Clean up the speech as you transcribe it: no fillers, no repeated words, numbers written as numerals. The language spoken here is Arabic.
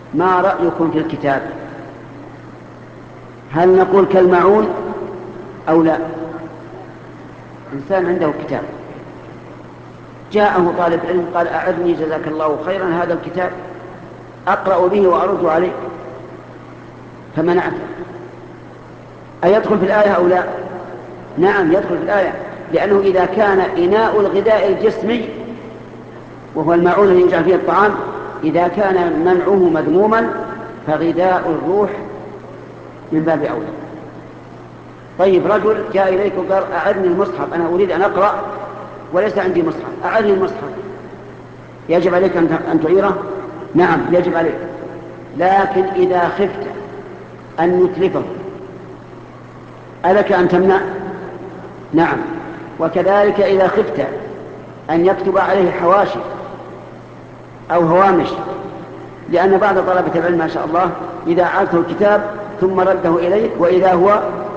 ما رأيكم في الكتاب؟ هل نقول كالمعون أو لا؟ إنسان عنده كتاب، جاءه طالب علم قال أعرني جزاك الله خيرا هذا الكتاب أقرأ به وأرد عليه، فمنعته، أيدخل في الآية أو لا؟ نعم يدخل في الآية، لأنه إذا كان إناء الغذاء الجسمي وهو المعون الذي يجعل فيه الطعام، إذا كان منعه مذموما فغذاء الروح من باب أولى. طيب رجل جاء إليك وقال أعرني المصحف، أنا أريد أن أقرأ وليس عندي مصحف، أعرني المصحف، يجب عليك أن تعيره؟ نعم يجب عليك، لكن إذا خفت أن يتلفه ألك أن تمنع؟ نعم. وكذلك إذا خفت أن يكتب عليه حواشي أو هوامش، لأن بعض طلبة العلم ما شاء الله إذا عادته الكتاب ثم رده إليك وإذا هو